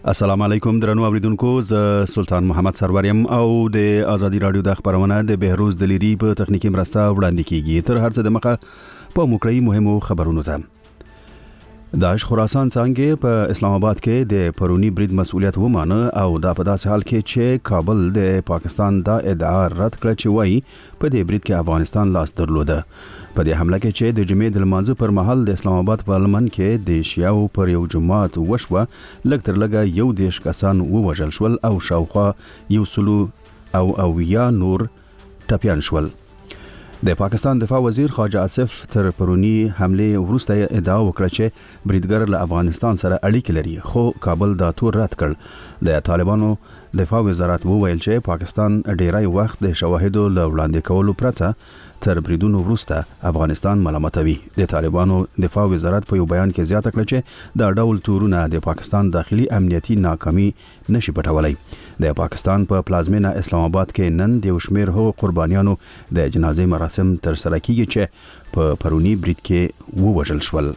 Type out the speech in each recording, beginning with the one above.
السلام علیکم درنو اوریدونکو، ز سلطان محمد سروریم او د ازادي رادیو د خبرونه د بهروز دلیری په تخنیکی مرسته وړاندې کیږي. تر هر څه د مخه په موکړی مهمو خبرونو ته. داعش خراسان څنګه په اسلام آباد کې د پرونی برید مسؤلیت ومانه او دا په داسې حال کې چې کابل د پاکستان دا ادعا رد کړه چې وایي په دې برید کې افغانستان لاس درلوده. په دې حمله کې چې د جمعې د لمانځه پر مهال د اسلام آباد په لمن کې د شیعو پر یو جماعت وشوه، لږ تر لږه یو دیش کسان ووژل شول او شاوخوا یو سلو او یا نور ټپیان شول. د پاکستان دفاع وزیر خواجه آصف تر پرونی حمله وروسته ادعا وکړه چې بریدګر له افغانستان سره اړیکې لري، خو کابل دا تور رد کړ. د طالبانو دفاع وزارت وویل چې پاکستان ډیری وخت د شواهدو له وړاندې کولو پرته تر بریدونو وروسته افغانستان ملامتوي. د طالبانو دفاع وزارت په یو بیان کې زیاته کړه چې دا ډول تورونه د پاکستان داخلي امنیتي ناکامي نشي پټولای. د پاکستان په پلازمینه اسلام آباد کې نن د شمیر هو قربانیانو د جنازې مراسم تر سره کیږي چې په پرونی برید کې ووژل شول.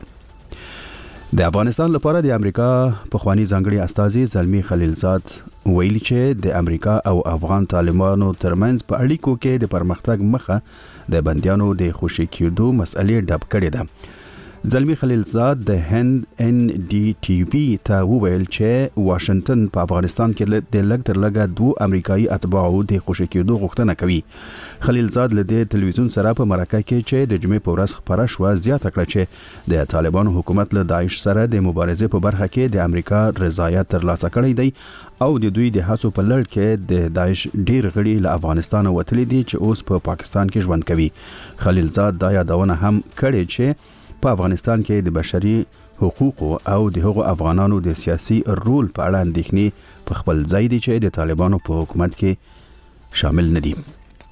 د افغانستان لپاره د امریکا پخوانی ځانګړي استازي زلمی خلیلزاد ویلي چې د امریکا او افغان طالبانو ترمنځ په اړیکو کې د پرمختګ مخه د بندیانو د خوشي کېدو مسئلې ډب کړې ده. زلمی خلیلزاد د هند NDTV ته وویل چې واشنگټن په افغانستان کې د لږ تر لږه 2 امریکایي اتباعو د خوشي کېدو غوښتنه کوي. خلیلزاد له دې ټلویزیون سره په مرکه کې چې د جمعې په ورځ خبره شوه زیاته کړه چې د طالبانو حکومت له داعش سره د مبارزې په برخه کې د امریکا رضایت ترلاسه کړی دی او د دوی د هڅو په لړ کې د داعش ډیر غړي له افغانستان وتلي دي چې اوس په پاکستان کې ژوند کوي. خلیلزاد دا یادونه هم کړې چې په افغانستان کې د بشري حقوقو او د هغو افغانانو د سیاسي رول په اړه اندېښنې په خپل ځای دي چې د طالبانو په حکومت کې شامل نه دي.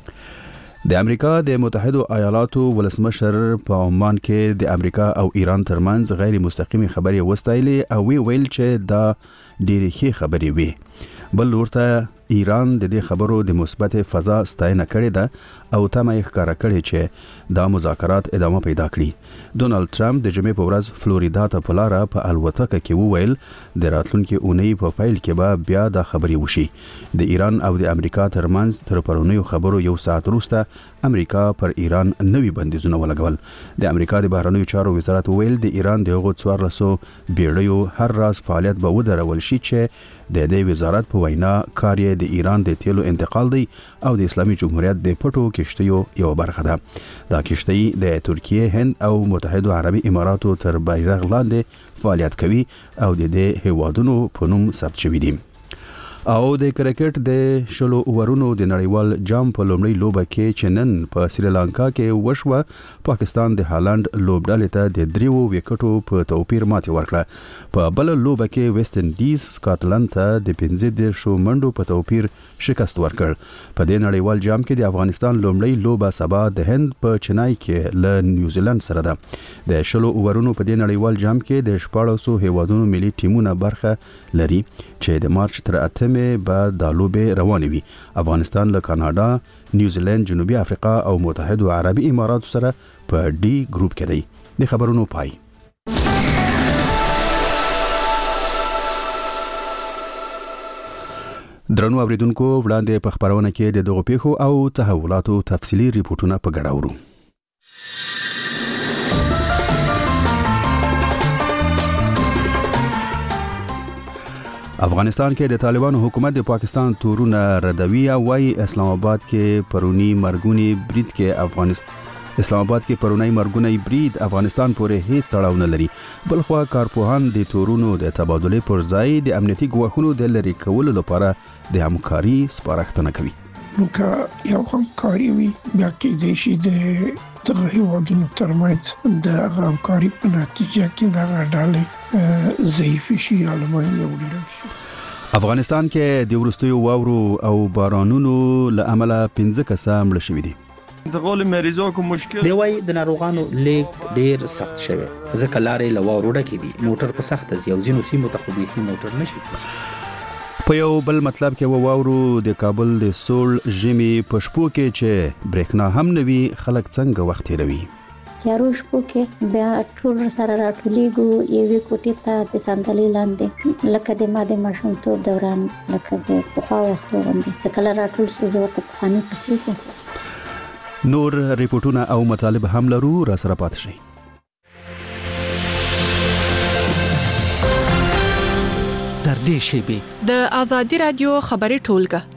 د امریکا د متحده ایالاتو ولسمشر په عمان کې د امریکا او ایران ترمنځ غیر مستقیمي خبرې وستایلې او ویل چې دا ډېرې ښې خبرې وي. بل ورته ایران د دې خبرو د مثبت فضا ستاینه کړې ده او تمه یې ښکاره کړې چې دا مذاکرات ادامه پیدا کړي. ډونالد ټرمپ د جمعې په ورځ فلوریدا ته په لاره په الوتکه کې وویل د راتلونکي اونۍ په پیل کې به بیا دا خبرې وشي. د ایران او د امریکا ترمنځ تر پرونیو خبرو یو ساعت وروسته امریکا پر ایران نوي بندیزونه ولګول. د امریکا د بهرنیو چارو وزارت وویل د ایران د هغو 1400 بیړیو هر راز فعالیت به ودرول شي چې د دې وزارت په وینا کار یې د ایران د تیلو انتقال دی او د اسلامي جمهوریت د پټو کشتیو یو برخه ده. دا کشتۍ د ترکیه، هند او متحده عربي اماراتو تر بیرغ لاندې فعالیت کوي او د دې هیوادونو په نوم ثبت شوي دي. او د کرکټ د شلو اورونو د نړیوال جام په لومړۍ لوبه کې چې نن په سریلانکا کې وشوه، پاکستان د هالند لوبډلې ته د 3 وکټو په توپیر ماتې ورکړه. په بل لوبه کې ویسټ انډیز سکاټلند ته د 15 منډو په توپیر شکست ورکړ. په دې نړیوال جام کې د افغانستان لومړۍ لوبه سبا د هند په چنای کې له نیوزیلند سره ده. د شلو اورونو په دې نړیوال جام کې د 1400 هیوادونو ملي ټیمونه برخه لري چې د مارچ تر 8 به دا لوبې روانې وي. افغانستان له کاناډا، نیوزیلند، جنوبي افریقا او متحده عربي اماراتو سره په ډي ګروپ کې دی. د خبرونو پای. درنو اوریدونکو، وړاندې په خبرونه کې د دغو پیښو او تحولاتو تفصیلي ریپورتونه په ګډه اورو. افغانستان کې د طالبانو حکومت د پاکستان تورونه ردوي او وايي اسلام آباد کې پرونی مرګونی برید کې اسلام آباد کې پرونی مرګونی برید افغانستان پورې هیڅ تړاو نه لري. بلخوا کارپوهان د تورونو د تبادلې پر ځای د امنیتي ګواښونو د لري کولو لپاره د همکاري سپارښتنه کوي. نو که یو همکاري وي بیا کې د شي د دغه هیوادونو ترمنځ د همکاري په نتیجه کې دغه ډلې ضعیف شي یا له منځه وړل شي. افغانستان کې د وروستیو واورو او بارانونو له امله 15 کسان مړه شوي دي. د غول مریضو کوم مشکل دی وای د ناروغانو لیک ډیر سخت شوی ځکه لارې لوارو ډکې دي، موټر په سخت زیوزینو سیمو ته خو بيخي موټر نشي. په یو بل مطلب کې واورو د کابل د سول ژمي په شپو کې چې برېښنا هم نوي خلک څنګه وخت تیروي. تیارو شپو کې بیا ټول سره راټولېږو یوې کوټې ته د صندلۍ لاندې لکه د ما د ماشومتوب دوران لکه د پخوا وختو غوندې چې کله راټول سو زه ورته پخواني کیسې کوم. نور ریپورتونه او مطالب هم لرو، را سره پاتې شئ. تر دې شیبې د آزادي رادیو خبري ټولګه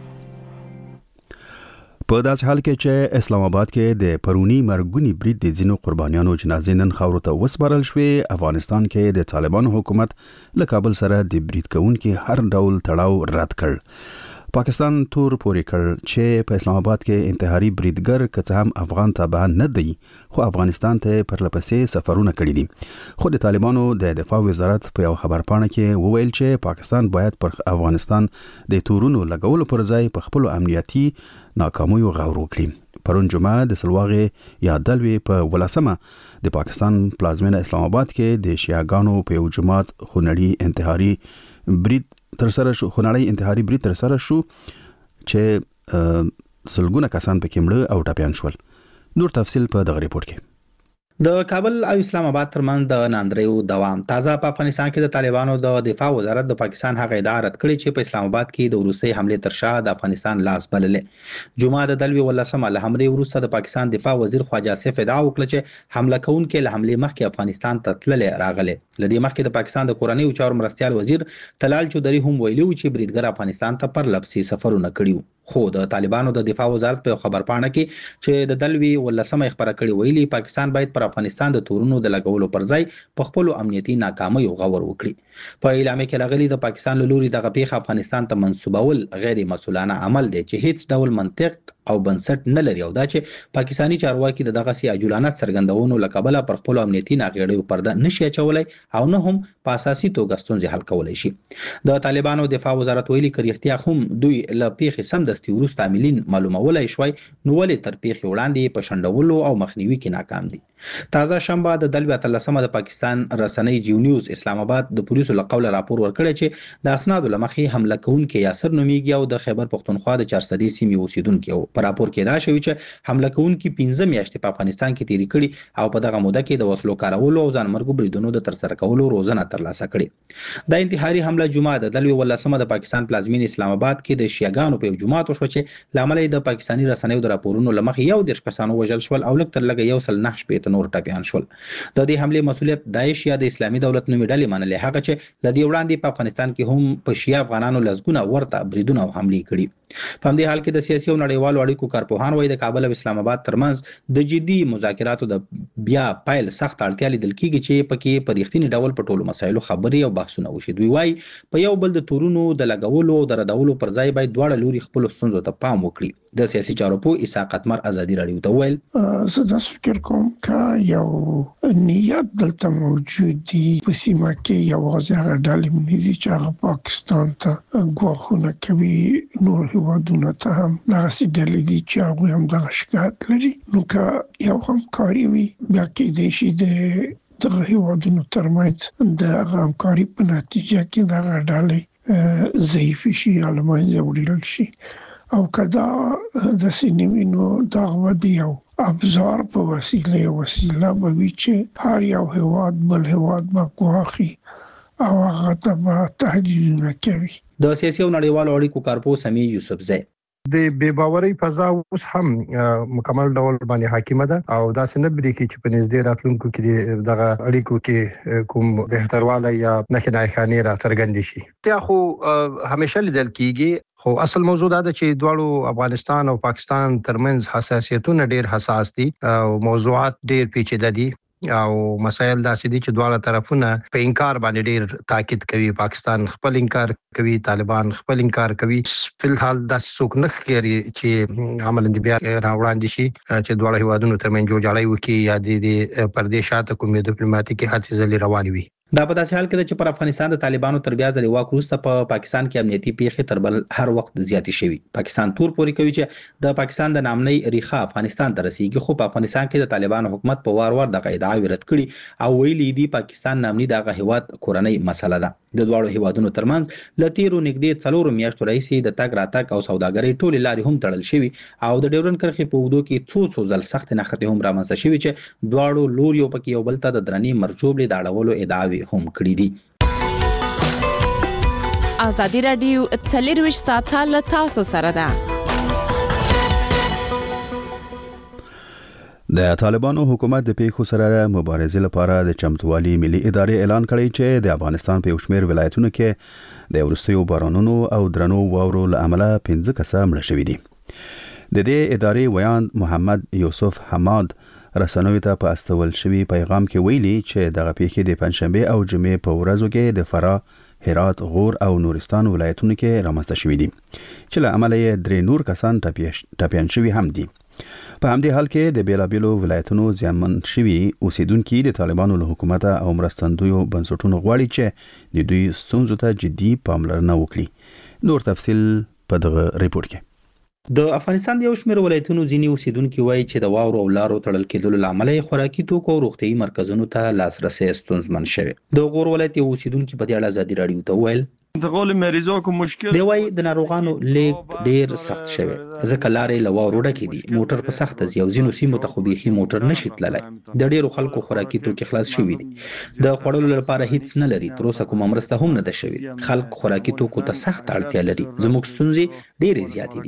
په داسې حال کې چې اسلام آباد کې د پرونی مرګونی برید د ځینو قربانیانو جنازې نن خاورو ته وسپارل شوې، افغانستان کې د طالبانو حکومت له کابل سره د برید کوونکو هر ډول تړاو رد کړ. پاکستان تور پورې کړ چې په اسلام آباد کې انتحاري بریدګر که هم افغان تابع نه دی، خو افغانستان ته پرلپسې سفرونه کړي دي. خو د طالبانو د دفاع وزارت په یو خبرپاڼه کې وویل چې پاکستان باید پر افغانستان د تورونو لګولو پر ځای په خپل امنیتي ناکامیو غور وکړي. پرون جمعه د سلواغې یا دلوي په ولسمه د پاکستان پلازمینه اسلام آباد کې د شیعاګانو په یو جماعت خونړی انتحاري برید تر سره شو چې سلګونه کسان پکې مړه او ټپيان شول. نور تفصيل په دغه ریپورت کې. د کابل او اسلام آباد ترمنځ د ناندریو دوام تازه په افغانستان کې د طالبانو د دفاع وزارت د پاکستان هغه ادعا رد کړې چې په اسلام آباد کې د روسي حمله تر شا د افغانستان لاس بللې. جمعه د دلوي ولسمه له حمله وروسته د پاکستان دفاع وزیر خواجه آصف ادعا وکړه چې حمله کوونکي له حمله مخکې افغانستان ته تللې راغلي. لدې مخکې د پاکستان د کورنۍ چارو مرستيال وزیر طلال چودري هم ویلي و چې بریدګر افغانستان ته پر لپسي سفرونه کړي. خو د طالبانو د دفاع وزارت په خبرپاڼه کې چې د دلوي ولسمه خبره کړې ویلي پاکستان باید پر افغانستان د تورونو د لګولو پر ځای په خپل امنیتي ناکامیو غور وکړي. په اعلامیه کې راغلي د پاکستان له لوري دغه پیښه افغانستان ته منسوبول غیر مسؤلانه عمل دی چې هیڅ ډول منطق او بنسټ نه لري او دا چې پاکستانی چارواکي دغه سي عجولانه څرګندونو لکبله پر خپل امنیتي ناغېړیو پرده نشي اچولای او نه هم په اساسي توګه ستونزې حل کولای شي. د طالبانو دفاع وزارت ویلي کړي هم دوی له پیښې سمدستي وروسته عاملین معلومولای شوي نو ولې تر پیښې وړاندې په شندولو او مخنیوي کې ناکام دي. تازه شنبه د دلوي اتلسمه د پاکستان رسنۍ جیو نیوز اسلام آباد د پولیسو له قوله راپور ورکړی چې د اسنادو لمخې حمله کوونکي یاسر نومیږي او د خیبر پختونخوا د 400 سیمې اوسیدونکي او په راپور کې دا شوی چې حمله کوونکي 15 میاشتې په افغانستان کې تیری کړي او په دغه موده کې د وسلو کارولو او ځانمرګو بریدونو د ترسره کولو روزنه ترلاسه کړي. د انتحاري حمله جمعه د دلوي ولسمه د پاکستان پلازمین اسلام آباد کې د شیعاګانو په جماعت وشو چې لامل د پاکستانی رسنیو د راپورونو لمخې یو د کسانو وژل شول او لکه تر لګ یو سل 9 نور ټپيان شول. د دې حمله مسؤلیت داعش یا د اسلامي دولت نومي ډلې منلې هغه چې لدی وړاندې په افغانستان کې هم په شیعه افغانانو لزګونه ورته بریدونه او حمله کړي. په دې حال کې د سیاسي او نړیوالو اړیکو کارپوهان وایي د کابل او اسلام آباد ترمنځ د جدي مذاکراتو د بیا پایل سخت اړتیا لیدل کیږي چې پکې په ریښتینی ډول په ټولو مسایلو خبري او بحثونه وشي. دوی وایي په یو بل د تورونو د لګولو او د ردولو پر ځای باید دواړه لوري خپل ستونزو ته پام وکړي. د سیاسي چارو په اسحاق اتمر ازادي رادیو ته ویل زه د فکر کوم چې یو نیت دلته موجود دی په سیمه کې یوازې هغه ډلې مونږ چې هغه پاکستان ته غوښنه کوي نور هیوادونه ته هم دغه ډلې دي چې هغه هم د شکایت لري نو که یو همکاري وي بیا کې د شي د هیوادونو ترمنځ د همکاري په نتیجه کې دغه ډلې ضعیف شي یا له منځه وړل شي او کدا د سینمینو دغه دی او ابزار په وسیله به وي چې هر یو هیواد بل هیواد به کوخي او هغه ته تهدیدونه کوي. د سیاسي او نړیوالو اړیکو کارپوه سمي یوسفزی د بې باورۍ فضا اوس هم مکمل ډول باندې حاکمه ده او دا څنګه بری کې چې په نږدې راتلونکو کې دغه اړیکو کې کوم بهترواله یا نښې خانې را څرګندې شي. ته خو همیشه لیدل کیږي خو اصل موضوع دا ده چې دواړو افغانستان او پاکستان ترمنځ حساسیتونه ډېر حساس دي او موضوعات ډېر پیچیده دي او مسایل داسې دي چې دواړه طرفونه په انکار باندې ډېر تاکید کوي. پاکستان خپل انکار کوي، طالبان خپل انکار کوي. فلحال د څوک نه ښکاري چې عملاً بیا راوړاندې شي چې دواړه هیوادونو ترمنځ جوړجاړی وکړي یا د پردیشات کومې ډیپلوماټیکي هڅې ځلې روانې وي. دا په داسې حال کې چې پر افغانستان د طالبانو تر بیا ځلې واک وروسته په پاکستان کې امنیتي پیښې تر بل هر وخت زیاتې شوي. پاکستان تور پورې کوي چې د پاکستان د نامنۍ ریخه افغانستان ته رسیږي خو په افغانستان کې د طالبانو حکومت په وار د ادعا رد کړي او ویلي دي پاکستان نامنۍ دغه هیواد کورنۍ مسله ده. د دواړو هیوادونو ترمنځ لتیرو نږدې 4 میاشتو راهیسې د تګ راتګ او سوداګرۍ ټولې لارې هم تړل شوي او د ډیورنډ کرښې په اوږدو کې څو ځل سخت نښتې هم رامنځته شوي چې دواړو لوري پکې یو بل ته د درنې مرجوبلې د اړولو ادعاوې هم کړې دي. ازادي رادیو 24 ساعته له تاسو سره ده. د طالبانو حکومت د پیښو سره مبارزې لپاره د چمتووالي ملي ادارې اعلان کړی چې د افغانستان په یو شمېر ولایتونو کې د وروستیو بارانونو او درنو واورو له امله 15 کسه مړه شوي دي. د دې ادارې ویاند محمد یوسف حماد رسنوي ته په استول شوی پیغام کې ویلي چې دغه پیښې د پنځشنبه او جمعې په ورځو کې د فراه، هرات، غور او نورستان ولایتونو کې رامنځته شوي دي چې له امله یې 3 نور کسان ټپیان شوي هم دي. په همدې حال کې د بیلابیلو ولایتونو زیانمن شوي اوسیدونکو د طالبانو له حکومت او مرستندویو بنسټونو غواړي چې د دوی ستونزو ته جدي پاملرنه وکړي. نور تفصیل په دغه ریپورت کې. د افغانستان د یو شمېر ولایتونو ځینې اوسیدونکو وایي چې د واورو او لارو تړل کېدلو لامل خوراکي توکو او روغتيایي مرکزونو ته لاسرسي ستونزمن شوی. د غور ولایت یو اوسیدونکو په دې اړه ازادي رادیو ته وویل انتقال مریضو کو مشکل دی وای د ناروغانو لیک ډیر سخت شوی ځکه لارې لوارو ډکې دي موټر په سخت ځي او ځینو سیمو ته خو بيخي موټر نشي تللی د ډیرو خلکو خوراکي توکي خلاص شوی دي د خوړلو لپاره هیڅ نه لري تر اوسه کومه مرسته هم نه ده شوی خلک خوراکي توکو ته سخت اړتیا لري زموږ ستونزې ډیرې زیاتې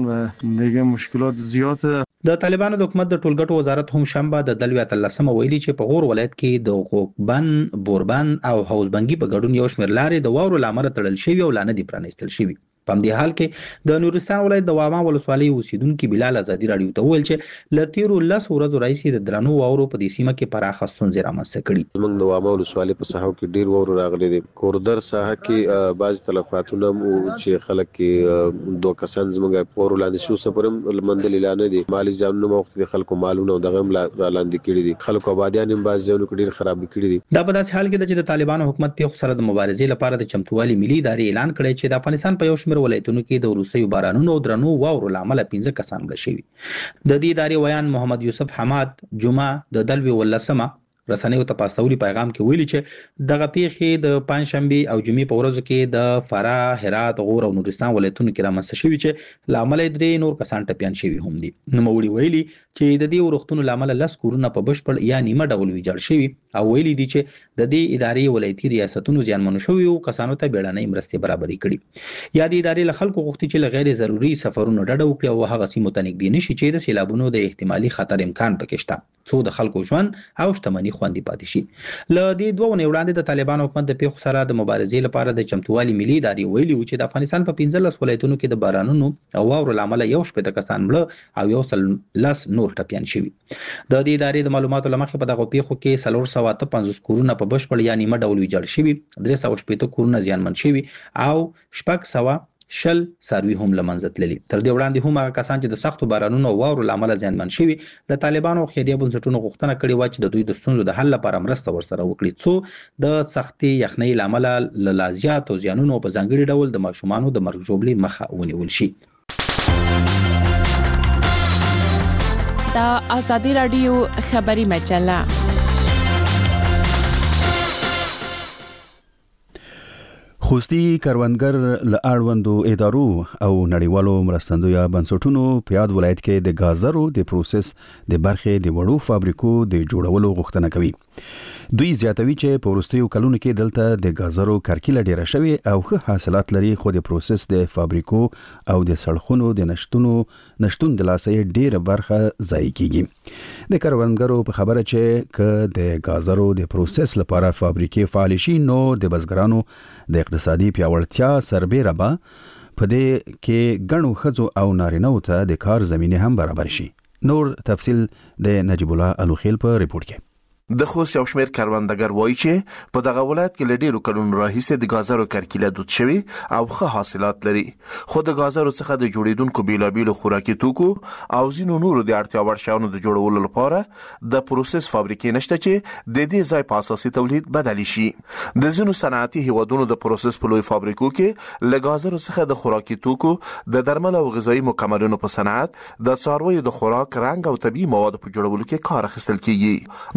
دي دیگه مشکلات زیاته د طالبانو د حکومت د ټولګټو وزارت هم شنبه د دلوي اتلسمه ویلي چې په غور ولایت کې د غوکبند، بوربند او حوزبنګي په ګډون یو شمېر لارې د واورو لامل تړل شوی او لانه دي پرانیستل شوی. په همدې حال کې د نورستان ولایت د واما ولسوالۍ اوسیدونکو بلال ازادي رادیو ته ویل چې لتیرو 10 ورځې راځي د درنو واورو په دې سیمه کې پراخه ستونزې رامنځته کړي. موږ د واما ولسوالۍ په ساحو کې ډیر واورو راغلي دي. کوردر ساحه کې بعض تلفاتونه او چې خلک کې دوه کسان زموږ پورو لاندې شو سپرم لمندل اعلان دي مالی ځانونو وخت د خلکو مالونه او دغه لاندې کړي دي خلکو آبادیان هم بعض ځایونو کې ډیر خراب کړي دي. دا په داسې حال کې چې د طالبانو حکومت په سره د مبارزې لپاره د چمتووالي ملي ادارې اعلان کړی چې د افغانستان په یو شمېر ولایتونو کې د وروستیو بارانونو او درنو واورو لامل 15 کسان مړه شوي. د دې ادارې ویان محمد یوسف حماد جمعه د دلوي ولسمه رسنیو ته پاستولي پیغام کې ویلي چې دغه پیښې د پنځشنبه او جمعې په ورځو کې د فراه، هرات، غور او نورستان ولایتونو کې رامنځته شوي چې لامل 3 نور کسان ټپیان شوي هم دي. نوموړي ویلي چې د دې ورښتونو لامل 10 کورونه په بشپړ یا نیمه ډول ویجاړ شوي او ویلي دي چې د دې ادارې ولایتي ریاستونو زیانمنو شوي او کسانو ته بیړنۍ مرستې برابرې کړي. یا د ادارې له خلکو غوښتي چې غیر ضروري سفرونو ډډه وکړي او هغه سیمو ته نږدې نشي چې د سیلابونو د احتمالي خطر امکان پکې شته څو د خلکو ژوند او شتمنۍ خوندي پاتې شي. له دې دوه ونې وړاندې د طالبانو حکومت د پیښو سره د مبارزې لپاره د چمتووالي ملي ادارې ویلي و چې د افغانستان په 15 ولایتونو کې د بارانونو او واورو لامل یو شپږ کسان مړه او یو لس نور ټپیان شوي. د دې ادارې د معلوماتو لمخې په دغه پیښو کې 450 کورونه په بشپړ یا نیمه ډول ویجاړ شوي 380 کورونه زیانمن شوي او 600 ساروي هم لمنځه تللي. تر دې وړاندې هم هغه کسان چې د سختو بارانونو او واورو لامل زیانمن شوي له طالبانو او خیریه بنسټونو غوښتنه کړې و چې د دوی د ستونزو د حل لپاره مرسته ورسره وکړي څو د سختي یخنۍ لامل له لازیات او زیانونو په ځانګړي ډول د ماشومانو د مرګ ژوبلې مخه ونیول شي. دا ازادي رادیو خبري مجله خوستي کروندګر له اړوندو ادارو او نړیوالو مرستندویو بنسټونو په یاد ولایت کې د غازرو د پروسس د برخې د وړو فابریکو د جوړولو غوښتنه کوي. دوی زیاتوي چې په وروستیو کلونو کې دلته د غازرو کرکیله ډیره شوی او ښه حاصلات لري خو د پروسس د فابریکو او د سړکونو د نشټون د لاسه ډیره برخه ضایع کیږي. د کروندګرو په خبره چې ک د غازرو د پروسس لپاره فابریکې فعال شي نو د بزګرانو د اقتصادي پیاوړتیا سربېره به په دې کې ګڼو ښځو او نارینه‌و ته د کار زمینه هم برابر شي. نور تفصیل د نجیب الله الوخیل په ریپورت کې. د خوست یو شمېر کروندګر وایي چې په دغه ولایت کې له ډېرو کلونو راهیسې د غازرو کرکیله دود شوی او ښه حاصلات لري خو د غازرو څخه د جوړیدونکو بیلابیلو خوراکي توکو او ځینو نورو د اړتیا وړ شیانو د جوړولو لپاره د پروسس فابریکې نشته چې د دې ځای په اساسي تولید بدلی شي. د ځینو صنعتي هیوادونو د پروسس په لوی فابریکو کې له غازرو څخه د خوراکي توکو د درمل او غذایي مکملونو په صنعت د څارویو د خوراک رنګ او طبي موادو په جوړولو کې کار اخیستل کیږي. د خوست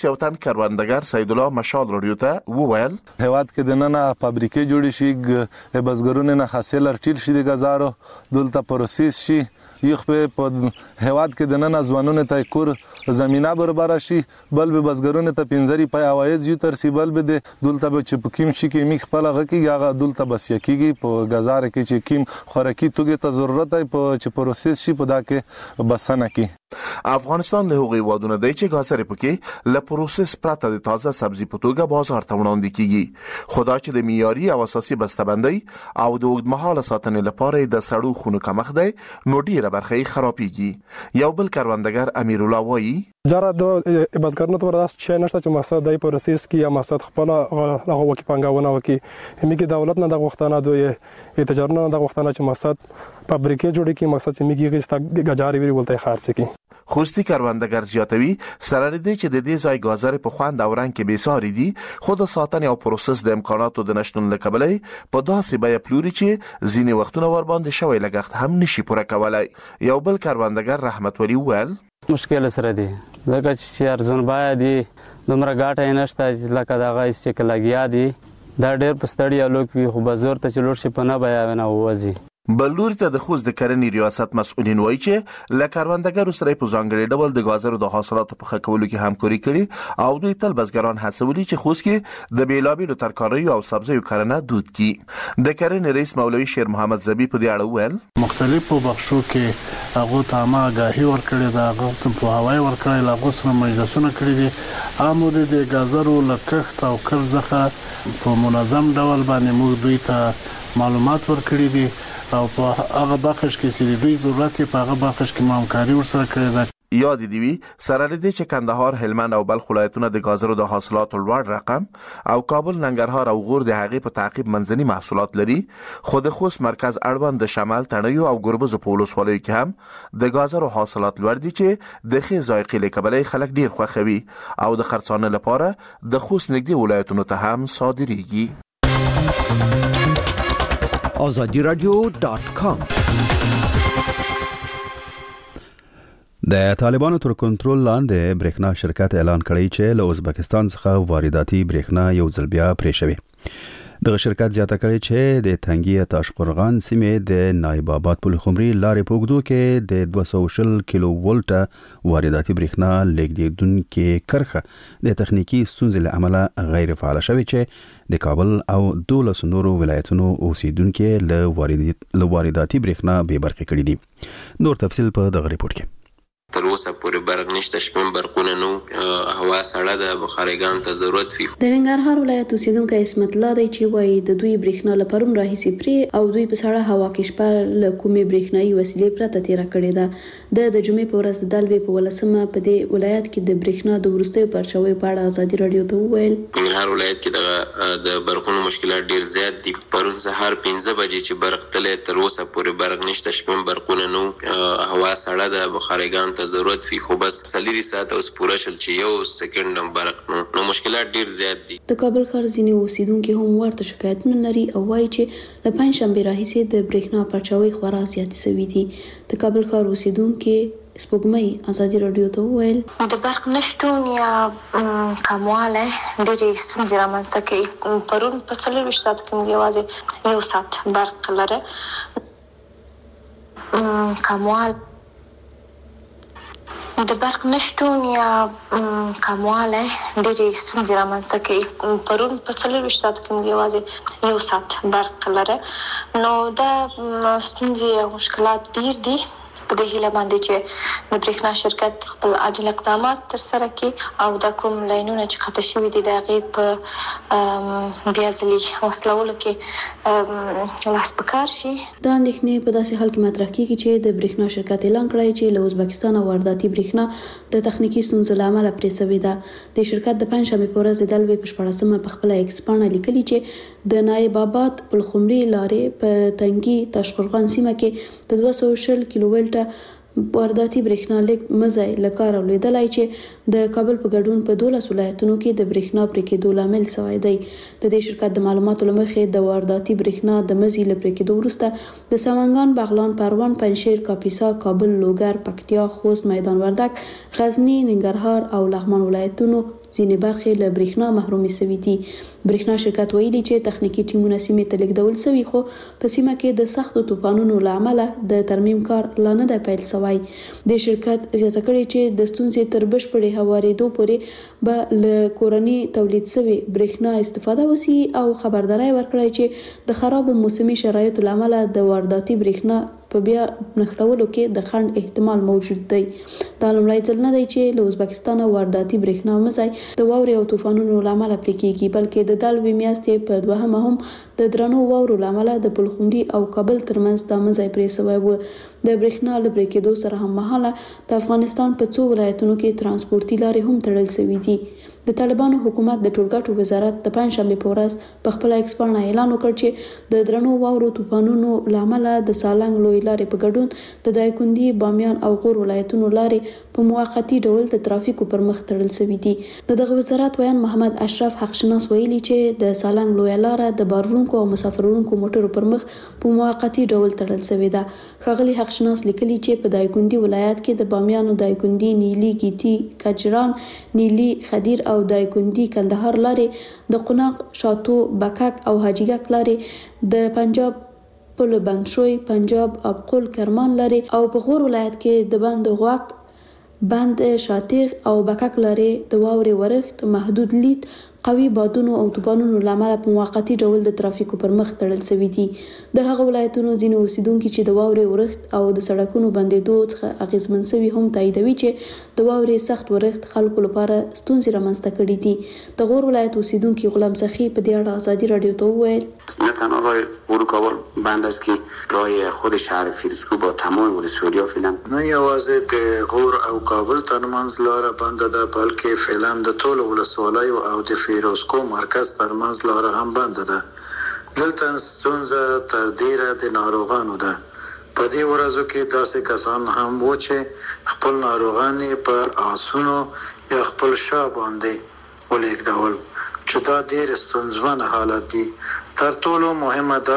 اوس یو تن کروندګر سید الله مشال رادیو ته وویل هیواد کې د نن فابریکې جوړې شي بزګرونو نه حاصل ارټیل شي د غزارو دلته پروسس شي یخ په هیواد کې د نن ځوانونو ته کور زمينه برابر شي بل به بزګرونو ته پنځري پای اوایز یو تر سی بل به د دلته به چپکیم شي کې میخ په لغه کې هغه دلته بس یکیږي په غزار کې چې کیم خوراکي توګه ته ضرورت دی په چې پروسس شي په دا کې بسنه کې افغانستان له هغوی وادونه دی چې غازر پکې له پروسس پرته د تازه سبزي په توګه بازار ته وړاندې کیږي خدا چې د معیاري او اساسي بسته‌بندۍ او د اوږدمهاله ساتنې لپاره د سړو خونو کمښت دی نو ډیره برخه خرابېږي یو بل کروندګر امیر الله وایي جره د بزګرانو ته ورته چې نشته چې مقصد دی پروسس کې یا مقصد خپل هغه وکی پنګاونه وکی همي کې دولت نه د غوښتنه دوی تجارت نه د غوښتنه چې مقصد فابریکې جوړې کی مقصد چې میږي غیستا غجاري ویل ولته خارڅ کی خوستی کروندګر زیاتوي سره لري چې د دې ځای غازر په خوند او رنگ کې بیساري دي خود ساتنه او پروسس د امکاناتو د نشټون لکبلې په داسې بیا پلوري چې ځینې وختونه ور باندې شوی لګښت هم نشي پوره کولای یو بل کروندګر رحمت ولی ویل مشکل سره دي ځکه چې ارزون باید دومره ګاټه نشته لکه دا غیس چې لګیا دي دا ډېر پستړی لوک وي خو بازار ته چلوړ شي په نه بیا نه وځي بلور ته د خوست د کرنې ریاست مسؤلین وایي چې ل کروندګرو سره په ځانګړي ډول د غازرو د حاصلاتو په ښه کولو کې همکاري کړي او دوی تل بزګران هڅولي چې خوست کې د بیلابیلو ترکاریو او سبزیو کرنه دود کی د کرنې رئیس مولوي شیر محمد زبی په دې اړه ویل مختلفو بخشو کې هغه ته ما غاهي ورکړي دا هغه ته په هواي ورکړي لا غوسره مجلسونه کړی دي امور د غازرو لکښت او کرزخه په منظم ډول باندې موږ دوی ته معلومات ورکړي دي او په هغه بخش کې چې دوی ضرورت په هغه بخش کې همکاري ورسره کړې ده یاد دی وی سره لري چې کندهار هلمند او بلخ ولایتونه د غازرو د حاصلاتو لوړ رقم او کابل ننګرهار او غور د هغې په تعقیب منځني محصولات لري خو د خوست مرکز اړوند د شمال تڼیو او ګربز په ولسوالیو کې هم د غازرو حاصلات لوړ دي چې د ښې ذایقې لکبلې خلک ډیر خوښوي او د خرڅانه لپاره د خوست نږدې ولایتونو ته هم صادریږي azadiradio.com د طالبانو تر کنټرول لاندې برېښنا شرکت اعلان کړی چې له ازبکستان څخه وارداتي برېښنا یو ځل بیا پرې شوی دغه شرکت زیاته کړی چې د تنګي تاشقرغان سیمې د نایب آباد پلخمري لارې په اوږدو کې د 240 کیلو ولټه وارداتي برېښنا لیږدونکې کرښه د تخنیکی ستونزې له امله غیر فعال شوې چې د کابل او 12 نورو ولایتونو اوسیدونکو له وارداتي برېښنا به برخه کړي دي نور تفصیل په دغه ریپورت کې تر اوسه پورې برق نشته شپږ برقونه نو هوا سړه ده بخارګان ته ضرورت وي د ننګرهار ولایت اوسیدونکو اسمت الله دی چې وایي د دوی برېښنا لپاره راهیسي پری او دوی په سړه هوا کې شپه له کومې برېښنايي وسیلې پرته تیر کړې ده د جمعې په ورځ د دلوي په ولسمه په دې ولایت کې د برېښنا د ورستیو پرچاوي په اړه ازادي رادیو ته وویل ننګرهار ولایت کې د برقونو مشکلات ډیر زیات دي پرون سهار 5 بجې چې برق تلې تر اوسه پورې برق نشته شپږ برقونه نو هوا سړه ده بخارګان ضرورت وي خو بس سلیری ساعت اوس پوره شل چې یو سکند هم برق نو مشکلات ډیر زیات دي د کابل ښار ځینې اوسیدونکو هم ورته شکایتونه لري او وایي چې له پنځشنبه راهیسې د برېښنا پرچاوي خورا زیاتې شوې دي د کابل ښار اوسیدونکو سپوږمۍ ازادي رادیو ته وویل د برق نشتون یا کمواله ډېرې ستونزې رامنځته کوي پرون په 24 ساعت کې موږ یوازې یو ساعت برق لرو کموال د برق نشتون یا کمواله ډېرې ستونزې رامنځته کوي پرون په 24 ساعت کې موږ یوازې یو ساعت برق لرو نو دا ستونزې او مشکلات ډېر دي په دې هیله باندې چې د برېښنا شرکت خپل عاجل اقدامات ترسره کړي او د کوم لاینونه چې قطع شوي دي د هغې په بیا ځلي وصلولو کې لاس په کار شي دا اندېښنې په داسې حال کې مطرح کېږي چې د برېښنا شرکت اعلان کړی چې له ازبکستان وارداتي برېښنا د تخنیکي ستونزو له امله پرې شوې ده د شرکت د پنځشنبې په ورځ د دلوي په 14مه په خپله ایکس پاڼه لیکلي چې د نایب آباد پلخمري لارې په تنګي تاشقرغان سیمه کې د 240 کیلو ولټه وارداتي برېښنا لیږد مزای له کاره لیدلای چې د کابل په ګډون په 12 ولایتونو کې د برېښنا پرې کېدو لامل شوی دی. د دې شرکت د معلوماتو لمخې د وارداتي برېښنا د مزي له پرې کېدو وروسته د سمنګان، بغلان، پروان، پنجشیر، کاپیسا، کابل، لوګر، پکتیا، خوست، میدان وردګ، غزنی، ننګرهار او لغمان ولایتونو ځینې برخې له برېښنا محرومې شوي دي. برېښنا شرکت ویلي چې تخنیکی ټیمونه سیمې ته لیږدول شوي، خو په سیمه کې د سختو طوفانونو له امله د ترمیم کار لا نه دی پیل شوی. د شرکت زیاته کړې چې د ستونزې تر بشپړې هوارېدو پورې به له کورني تولید شوي برېښنا استفاده وشي او خبرداری ورکړی چې د خرابو موسمي شرایطو له امله د وارداتي برېښنا په بیا نښلولو کې د خنډ احتمال موجود دی. دا لومړی ځل نه دی چې له ازبکستان وارداتي برېښنا مزای د واورې او طوفانونو له امله پرې کېږي، بلکې د دلوي میاشتې په دوهمه هم د درنو واورو له امله د پلخمري او کابل ترمنځ دا مزای پرې شوی و. د برېښنا له پرې کېدو سره هم مهاله د افغانستان په څو ولایتونو کې ترانسپورتي لارې هم تړل شوي دي. د طالبانو حکومت د ټولګټو وزارت د پنځشنبه په ورځ په خپل ایکس باندې اعلان وکړ چې د درنو واورو طوفانونو له امله د سالنګ لوی لارې په ګډون د دایکنډي، بامیان او غور ولایتونو لارې په موقتی ډول د ترافیکو پر مخ تړل شوي دي. دغه وزارت ویان محمد اشرف حقشناس ویلي چې د سالنګ لوی لار د بارونکو او مسافرونکو موټرو پر مخ په موقتی ډول تړل شوی ده. ښاغلي حقشناس لیکلي چې په دایکنډي ولایت کې د بامیانو، دایکنډي، نیلي، ګیتی، کجران، نیلي، خدیر او دایکنډي کندهار لارې، د قوناق، شاتو، بکک او حاجیګک لارې، د پنجاب پل بندشوی، پنجاب ابقل کرمان لارې او په غور ولایت کې د بند غوک، بند شاتیغ او بکک لارې د واورې ورښت، محدود لید، قوي بادونو او طوفانونو له امله په موقتی ډول د ترافیکو پر مخ تړل شوي دي. د هغه ولایتونو ځینې اوسیدونکي چې د واورې ورښت او د سړکونو بندېدو څخه اغېزمن شوي هم تاییدوي چې د واورې سخت ورښت خلکو لپاره ستونزې رامنځته کړي دي. د غور ولایت اوسیدونکي غلام سخی په دې اړه ازادي رادیو ته وویل: نه تنها راه ورود کابل بند است که راه خود شهر فیروزکوه با تمام ولسوالی‌ها فعلا نه یوازې د غور او کابل ترمنځ لاره بنده ده، بلکې فعلا د ټولو ولسوالیو او د فیروزکوه مرکز ترمنځ لاره هم بنده ده. دلته ستونزه تر ډیره د ناروغانو ده. په دې ورځو کې داسې کسان هم و چې خپل ناروغان په آسونو یا خپل شا باندې ولیږدول، چې دا ډیر ستونزمن حالت دی. تر ټولو مهمه دا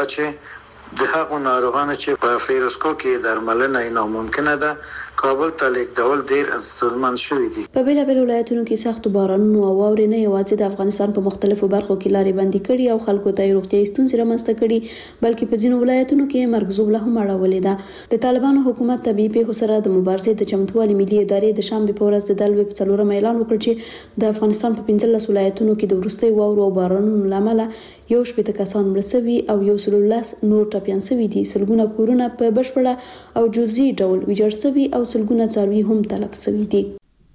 چې د هغو ناروغانو چې په فیروزکوه کې درملنه ناممکنه ده کابل ته لیږدول ډیر ستونزمن شوي دي. په بیلابیلو ولایتونو کې سختو بارانونو او واورې نه یوازې د افغانستان په مختلفو برخو کې لارې بندي کړي او خلکو ته روغتیايي ستونزې رامنځته کړي، بلکې په ځینو ولایتونو کې مرګ ژوبله هم اړولې ده. د طالبانو حکومت طبيعي پیښو سره د مبارزې د چمتووالي ملي ادارې د شنبه په ورځ د دلوي په 4 اعلان وکړ چې د افغانستان په 15 ولایتونو کې د وروستي واورو او بارانونو لامل یو شپږ کسان مړه شوي او 110 نور ټپيان شوي دي. سلګونه کورونه په بشپړه او جزئي ډول ویجاړ شوي او سلګونه څاروي هم تلف شوي دي.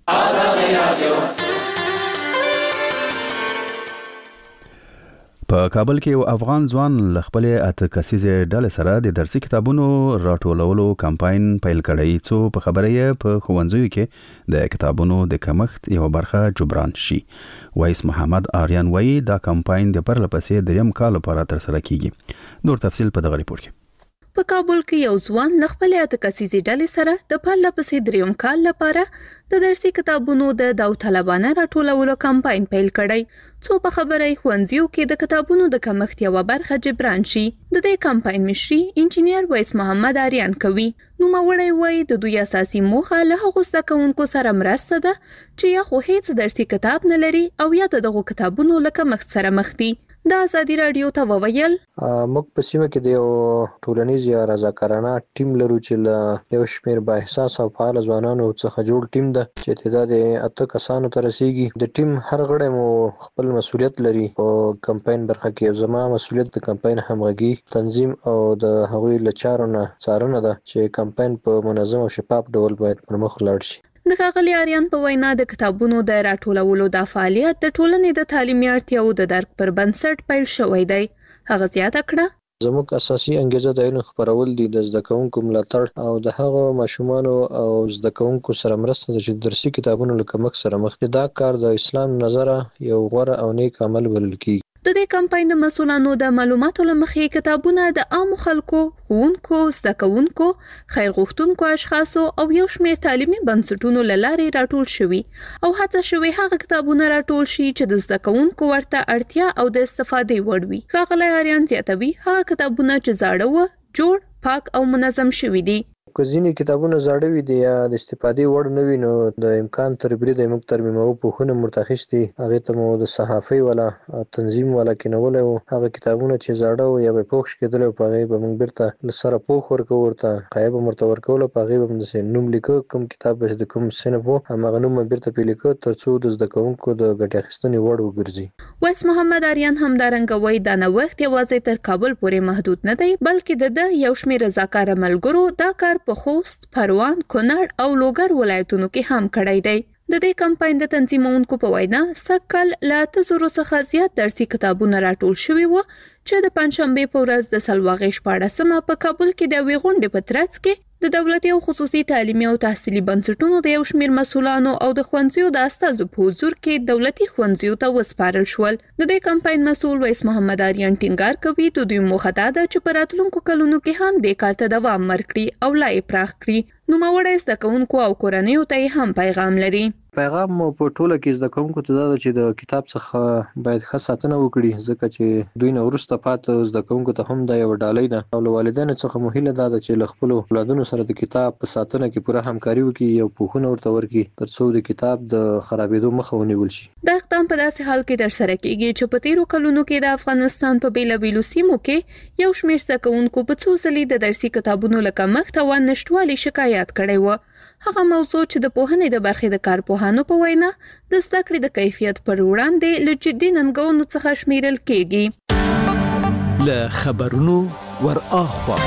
په کابل کې یو افغان ځوان له خپلې اته کسیزې ډلې سره د درسي کتابونو راټولولو کمپاین پیل کړی، څو په خبره یې په ښوونځیو کې د کتابونو د کمښت یو برخه جبران شي. وایس محمد آریان وایي دا کمپاین د پرلپسې دریم کال لپاره ترسره کیږي. نور تفصیل په دغه ریپورت کې. په کابل کې یو ځوان له خپلې اته کسیزې ډلې سره د پرلپسې دریم کال لپاره د درسي کتابونو د داوطلبانه راټولولو کمپاین پیل کړی، څو په خبره یې ښوونځیو کې د کتابونو د کمښت یوه برخه جبران شي. د دې کمپاین مشري انجینیر وایس محمد آریان کوي. نوموړی وایي د دوی اساسي موخه له هغو زده کوونکو سره مرسته ده چې یا خو هیڅ درسي کتاب نه لري او یا د دغو کتابونو له کمښت سره مخ دي. د ازادي رادیو ته وویل: موږ په سیمه کې د یو ټولنیز یا رضاکارانه ټیم لرو چې له یو شمېر با احساس او فعال ځوانانو څخه جوړ ټیم ده چې تعداد اته کسانو ته رسیږي. د ټیم هر غړی مو خپل مسؤلیت لري. په کمپاین برخه کې زما مسؤلیت د کمپاین همغږي، تنظیم او د هغوی له چارو نه څارنه ده چې کمپاین په منظم او شفاف ډول باید پرمخ لاړ شي. د ښاغلي آریان په وینا د کتابونو د راټولولو دا فعالیت د ټولنې د تعلیمي اړتیاوو د درک پر بنسټ پیل شوی دی. هغه زیاته کړه: زموږ اساسي انګیزه د علم خپرول دي، د زده کوونکو ملاتړ او د هغو ماشومانو او زده کوونکو سره مرسته ده چې درسي کتابونو له کمښت سره مخ دي. دا کار د اسلام نظره یو غوره او نیک عمل بلل کیږي. د دې کمپاین د مسولانو د معلوماتو لمخې کتابونه د عام خلکو، ښوونکو، زده کوونکو، خیر غوښتونکو اشخاصو او یو شمېر تعلیمي بنسټونو له لارې راټول شوي او هڅه شوې هغه کتابونه راټول شي چې د زده کوونکو ورته اړتیا او د استفادې وړ وي. ښاغلی آریان زیاتوي هغه کتابونه چې زاړه و، جوړ، پاک او منظم شوي دي. که ځینې کتابونه زاړه وي دي یا د استفادې وړ نه وي نو د امکان تر بریده موږ ترمیموو پوښونه مرتخصتي هغې ته مو د صحافۍ والا تنظیم والا کېنولی وو. هغه کتابونه چې زاړه وو یا به پوښ کېدلی وو په هغې به موږ بیرته له سره پوښ ورکوو، ورته قایه به ورته ورکوله، په هغې به داسې نوم لیکه، کوم کتاب به د کوم صنف و هماغه نوم به بیرته پرې لیکه تر څو د زده کوونکو د ګټې اخیستنې وړ وګرځي. ویس محمد آریان همدارنګه وایي دا نوښت یوازې تر کابل پورې محدود نه دی بلکې د یو شمېر رضاکاره ملګرو دا کار په خوست، پروان، کونړ او لوګر ولایتونو کې هم کړی دی. د دې کمپاین د تنظیمونکو په وینا سږکال له 800 څخه زیات درسي کتابونه راټول شوي وو چې د پنځشنبې په ورځ د سلواغې 14مه په کابل کې د یوې غونډې په ترڅ کې د دولتي او خصوصي تعلیمي او تحصیلي بنسټونو د یو شمېر مسؤلانو او د ښوونځیو د استازو په حضور کې دولتي ښوونځیو ته وسپارل شول. د دې کمپاین مسؤل ویس محمد آریان ټینګار کوي د دوی موخه دا ده چې په راتلونکو کلونو کې هم دې کار ته دوام ورکړي او لا یې پراخ کړي. نوموړی زده کوونکو او کورنیو ته هم پیغام لري. پیغام مو په ټوله کې زده کوونکو ته دا ده چې د کتاب څخه باید ښه ساتنه وکړي ځکه چې دوی نه وروسته پاتې زده کوونکو ته هم دا یوه ډالۍ ده او له والدینو څخه مو هیله دا ده چې له خپلو اولادونو سره د کتاب په ساتنه کې پوره همکاري وکړي او پوښونه ورته ورکړي تر څو د کتاب د خرابېدو مخه ونیول شي. دا اقدام په داسې حال کې ترسره کیږي چې په تیرو کلونو کې د افغانستان په بیلابیلو سیمو کې یو شمېر زده کوونکو په څو ځلې د درسي کتابونو له کمښت او نشټوالي شکایت کړی و. هغه موضوع چې د پوهنې د برخې د کارپوهانو په وینا د زده کړې د کیفیت پر وړاندې له جدي ننګونو څخه شمیرل کېږي. له خبرونو ور اخوا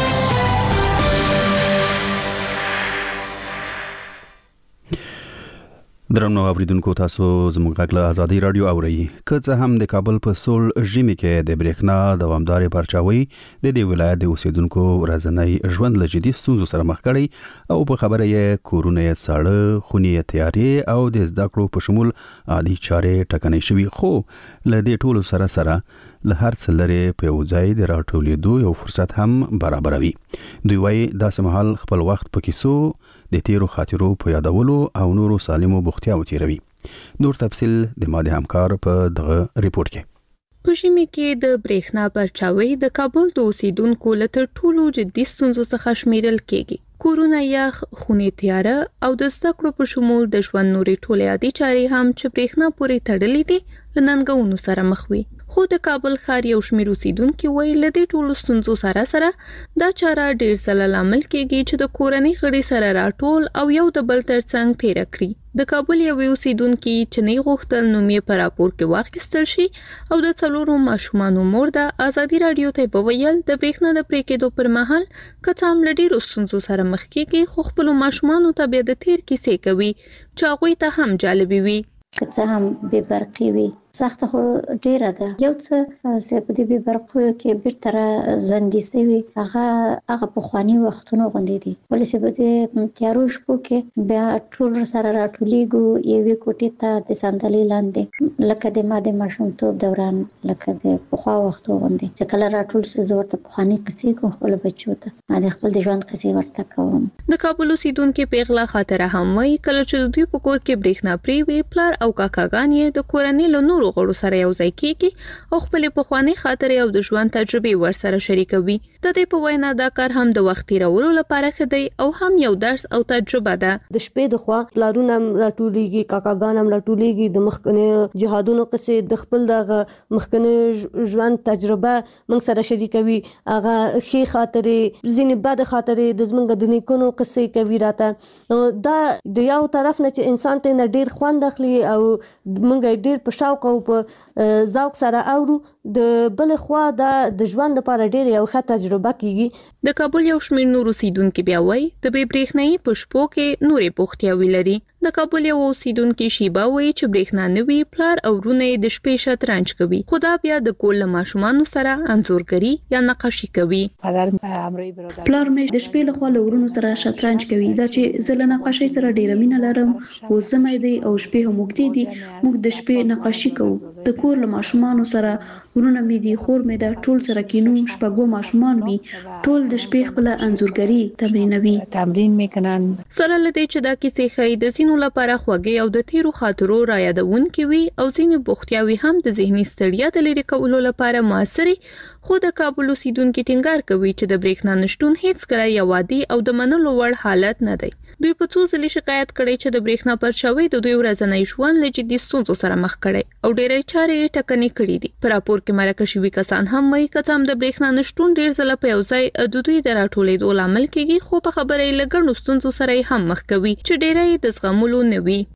درنو اوریدونکو تاسو زموږ غږ له ازادي رادیو اورئ. که څه هم د کابل په سول ژمي کې د برېښنا دوامداري پرچاوي د دې ولایت د اوسیدونکو ورځنی ژوند له جدي ستونزو سره مخ کړي او په خبره یې کورونه یې ساړه، خونې یې تیارې او د زده کړو په شمول عادي چارې ټکنۍ شوي. خو له دې ټولو سره له هر څه لرې په یو ځای د راټولېدو یو فرصت هم برابروي. دوی وایي داسې مهال خپل وخت په کیسو د تیرو خاطرو په یادولو او نورو سالمو بوختیاو تیروي. نور تفصیل د ماده همکار په دغه ریپورت کې. په ژمي کې د برېښنا پرچاوي د کابل د اوسیدونکو له تر ټولو جدي ستونزو څخه شمیرل کېږي. کورونه یخ، خونې تیاره او د زده کړو په شمول د ژوند نورې ټولې عادي چارې هم چې برېښنا پورې تړلې دي له ننګونو سره مخ وي. خو د کابل ښار یو شمېر اوسیدونکي وایي له دې ټولو ستونزو سره دا چاره ډېر ځله لامل کېږي چې د کورنۍ غړي سره راټول او یو د بل ترڅنګ تیره کړي. د کابل یو اوسیدونکي چې نه غوښتل نوم یې په راپور کې واخیستل شي او د 4 ماشومانو مور د ازادي رادیو ته وویل د برېښنا د پرې کېدو پر مهال که څه هم له ډېرو ستونزو سره مخ کېږي خو خپلو ماشومانو ته بیا د تیر کیسې کوي چې هغوی ته هم جالبې وي. که څه هم بې برقي وي سخته خو ډیره ده. یو څه چې په دې بې برقیو کې بیرته را ژوندي سوي هغه پخواني وختونه غوندې دي. ولې چې په دې تیارو شپو کې بیا ټول سره راټولېږو یوې کوټې ته د صندلۍ لاندې لکه د ما د ماشومتوب دوران لکه د پخوا وختو غوندې چې کله راټول سي زه ورته پخواني قصې کوم خپلو بچو ته د خپل د ژوند قصې ورته کوم. د کابل اوسیدونکي پیغله خاطره هم وایي کله چې د دوی په کور کې برېښنا پرې وي پلار او کاکاګان یې د کورنۍ له نورو غړو سره یو ځای کېږي او خپل پخواني خاطرې او د ژوند تجربې ورسره شریکوي. د دې په وینا دا کار هم د وخت تیرولو لپاره ښه دی او هم یو درس او تجربه ده. د شپې د خوا پلارونه راټولېږي، کاکاګان هم راټولېږي، د مخکنی جهادونو قصې د خپل د مخکنی ژوند تجربه موږ سره شریکوي. هغه ښې خاطرې، ځینې بد خاطرې د زموږ د نیکونو قصې کوي راته. دا د یو طرف نه چې انسان ته ډېر خوند اخلي او موږ ډېر په شوق او په ذوق سره اورو، د بل خوا د ژوند لپاره ډېر یو ښه تجربه کیږي. د کابل یو شمېر نور اوسیدونکي بیا وایي د بې برېښنایي په شپو کې نورې بوختیاوې لري. د کابل یو اوسیدونکو شیبا وایي چې برېښنا نوي پلار او ورونه د شپې شطرنج کوي خدا بیا د کول ماشومان سره انځورګری یا نقاشي کوي پلار مې د شپې له خوا له ورونو سره شطرنج کوي دا چې زله نقاشي سره ډیره مینه لرم او زمې دی او شپې هم وګړي دي موږ د شپې نقاشي کوو د کور له ماشومان سره ورونه مې دي خور مې دا ټول سره کینو شپږو ماشومان وي ټول د شپې خپل انځورګری تمرین میکنن سره لدې چې دا کیسې خې د زینو لپاره خوږې او د تیرو خاطرو را یادونکې وي او ځینې بوختیاوي هم د ذهني ستړیا د لري کولو لپاره موثري خو د کابل اوسیدونکو ټینګار کوي چې د برېښنا نشټون هیڅ کله یو عادي او د منلو وړ حالت نه دی دوی په څو ځلې شکایت کړي چې د برېښنا پرچاوي د دوی ورځنی ژوند له جدي ستونزو سره مخ کړي او ډېرې چارې ټکنۍ کړې دي په راپور کې مرکه شوي کسان هم وایي چې د برېښنا نشټون ډېر ځله په یو ځای د دوی د راټولېدو لامل کېږي خو په خبرې لګړو ستونزو سره هم مخ کوي چې ډېرې د زغملو نه وي